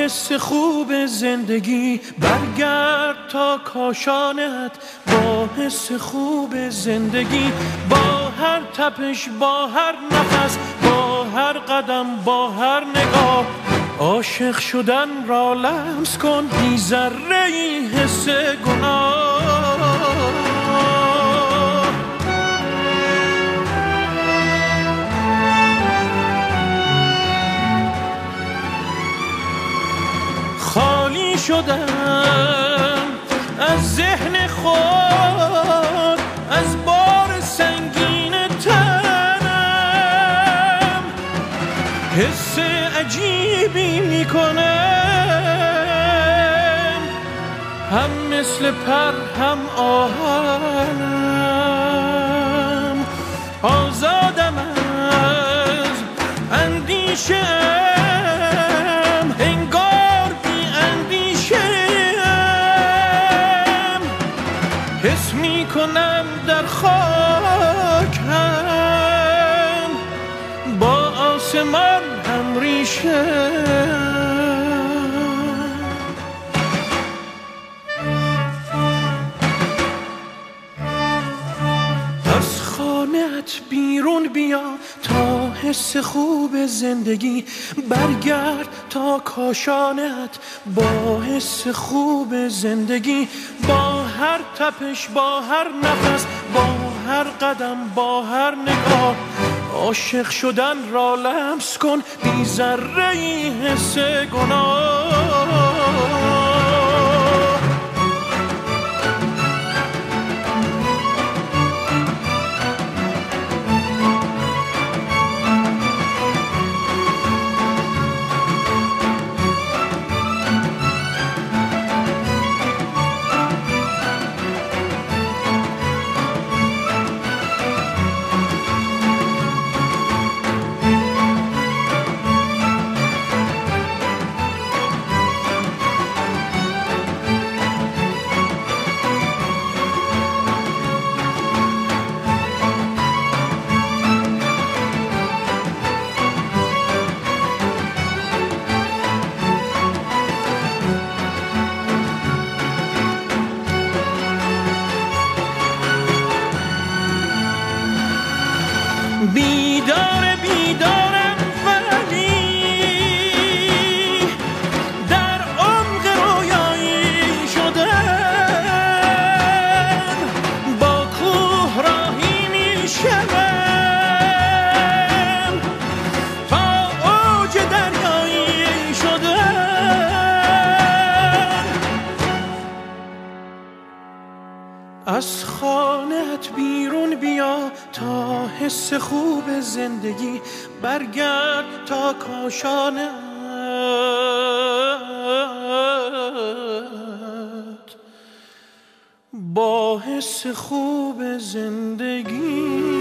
حس خوب زندگی برگرد تا کاشانت، با حس خوب زندگی، با هر تپش، با هر نفس، با هر قدم، با هر نگاه، عاشق شدن را لمس کن بی ذره ای حس گناه. خالی شدم از ذهن خود، از بار سنگین تنم، حس عجیبی میکنم، هم مثل پر هم آهنم، آزادم از اندیشه، حس می کنم در خاک هم، با آسمان هم ریشه. از خانه‌ات بیرون بیا تا حس خوب زندگی برگرد تا کاشانت، با حس خوب زندگی، با هر تپش، با هر نفس، با هر قدم، با هر نگاه، عاشق شدن را لمس کن بی ذره ای حس گناه. بیدارم ولی در عمق رویایی شدم، با کوه راهی می شدم، تا اوج دریایی شدم. از خانه‌ات بیرون بیا تا حس خوب زندگی برگرد تا کاشانت، با حس خوب زندگی.